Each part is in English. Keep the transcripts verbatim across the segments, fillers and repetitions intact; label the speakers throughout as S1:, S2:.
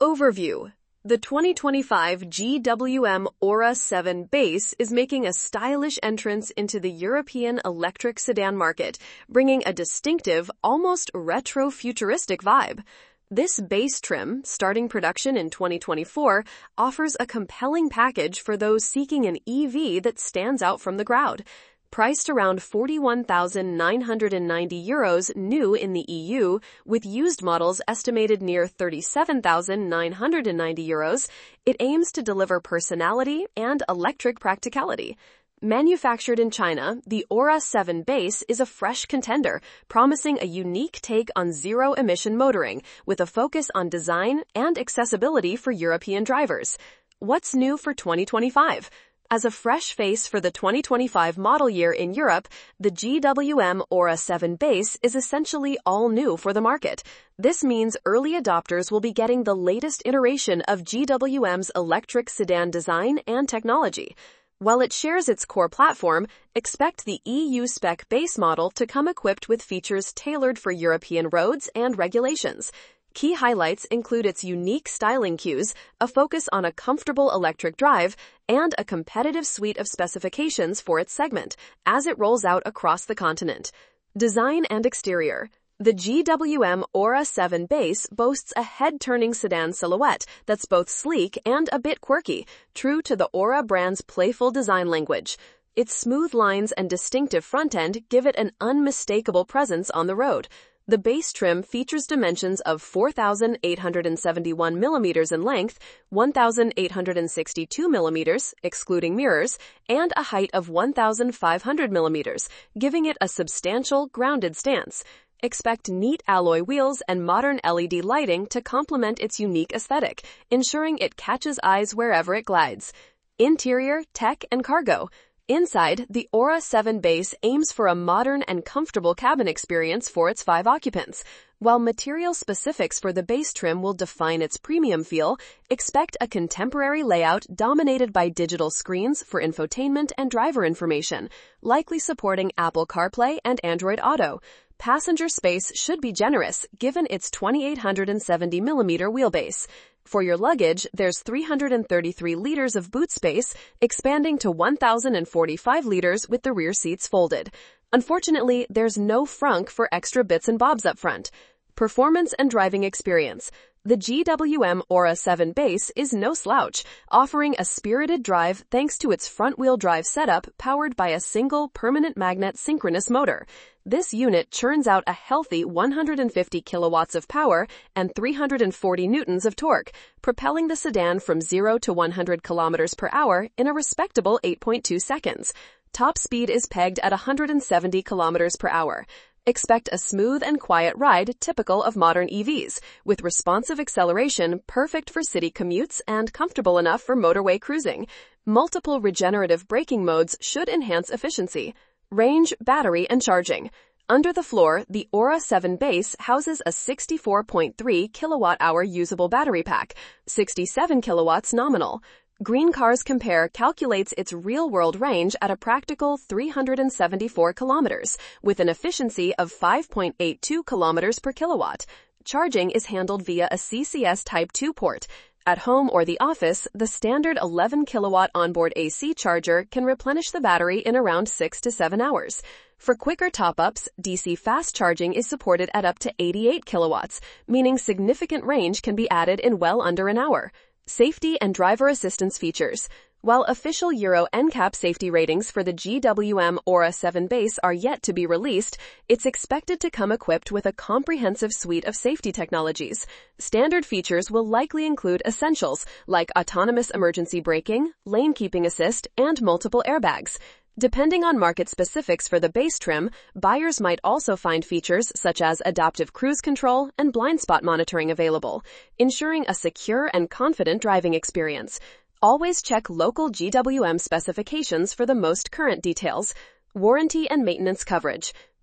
S1: Overview. The twenty twenty-five G W M Aura seven base is making a stylish entrance into the European electric sedan market, bringing a distinctive, almost retro-futuristic vibe. This base trim, starting production in twenty twenty-four, offers a compelling package for those seeking an E V that stands out from the crowd. Priced around forty-one thousand nine hundred ninety euros new in the E U, with used models estimated near thirty-seven thousand nine hundred ninety euros, it aims to deliver personality and electric practicality. Manufactured in China, the Aura seven base is a fresh contender, promising a unique take on zero-emission motoring, with a focus on design and accessibility for European drivers. What's new for twenty twenty-five? As a fresh face for the twenty twenty-five model year in Europe, the G W M Aura seven base is essentially all new for the market. This means early adopters will be getting the latest iteration of G W M's electric sedan design and technology. While it shares its core platform, expect the E U-spec base model to come equipped with features tailored for European roads and regulations. Key highlights include its unique styling cues, a focus on a comfortable electric drive, and a competitive suite of specifications for its segment, as it rolls out across the continent. Design and exterior. The G W M Aura seven base boasts a head-turning sedan silhouette that's both sleek and a bit quirky, true to the Aura brand's playful design language. Its smooth lines and distinctive front end give it an unmistakable presence on the road. The base trim features dimensions of four thousand eight hundred seventy-one millimeters in length, one thousand eight hundred sixty-two millimeters, excluding mirrors, and a height of one thousand five hundred millimeters, giving it a substantial, grounded stance. Expect neat alloy wheels and modern L E D lighting to complement its unique aesthetic, ensuring it catches eyes wherever it glides. Interior, tech, and cargo. Inside, the Aura seven base aims for a modern and comfortable cabin experience for its five occupants. While material specifics for the base trim will define its premium feel, expect a contemporary layout dominated by digital screens for infotainment and driver information, likely supporting Apple CarPlay and Android Auto. Passenger space should be generous, given its twenty-eight hundred seventy millimeter wheelbase. For your luggage, there's three hundred thirty-three liters of boot space, expanding to one thousand forty-five liters with the rear seats folded. Unfortunately, there's no frunk for extra bits and bobs up front. Performance and driving experience. The G W M Aura seven base is no slouch, offering a spirited drive thanks to its front-wheel drive setup powered by a single permanent magnet synchronous motor. This unit churns out a healthy one hundred fifty kilowatts of power and three hundred forty newtons of torque, propelling the sedan from zero to one hundred kilometers per hour in a respectable eight point two seconds. Top speed is pegged at one hundred seventy kilometers per hour. Expect a smooth and quiet ride typical of modern E Vs, with responsive acceleration perfect for city commutes and comfortable enough for motorway cruising. Multiple regenerative braking modes should enhance efficiency. Range, battery, and charging. Under the floor, the Aura seven base houses a sixty-four point three kilowatt hour usable battery pack, sixty-seven kilowatts nominal. Green Cars Compare calculates its real-world range at a practical three hundred seventy-four kilometers, with an efficiency of five point eight two kilometers per kilowatt. Charging is handled via a C C S Type two port. At home or the office, the standard eleven kilowatt onboard A C charger can replenish the battery in around six to seven hours. For quicker top-ups, D C fast charging is supported at up to eighty-eight kilowatts, meaning significant range can be added in well under an hour. Safety and driver assistance features. While official Euro N CAP safety ratings for the G W M Aura seven base are yet to be released, it's expected to come equipped with a comprehensive suite of safety technologies. Standard features will likely include essentials like autonomous emergency braking, lane keeping assist, and multiple airbags. Depending on market specifics for the base trim, buyers might also find features such as adaptive cruise control and blind spot monitoring available, ensuring a secure and confident driving experience. Always check local G W M specifications for the most current details. Warranty and maintenance coverage.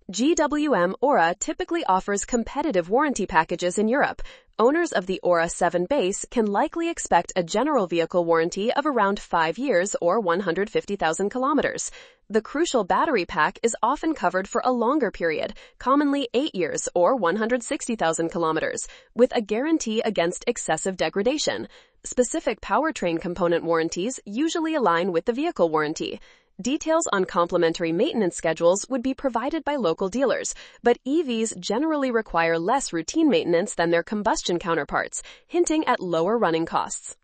S1: G W M Aura typically offers competitive warranty packages in Europe. Owners of the Aura seven base can likely expect a general vehicle warranty of around five years or one hundred fifty thousand kilometers. The crucial battery pack is often covered for a longer period, commonly eight years or one hundred sixty thousand kilometers, with a guarantee against excessive degradation. Specific powertrain component warranties usually align with the vehicle warranty. Details on complementary maintenance schedules would be provided by local dealers, but E Vs generally require less routine maintenance than their combustion counterparts, hinting at lower running costs.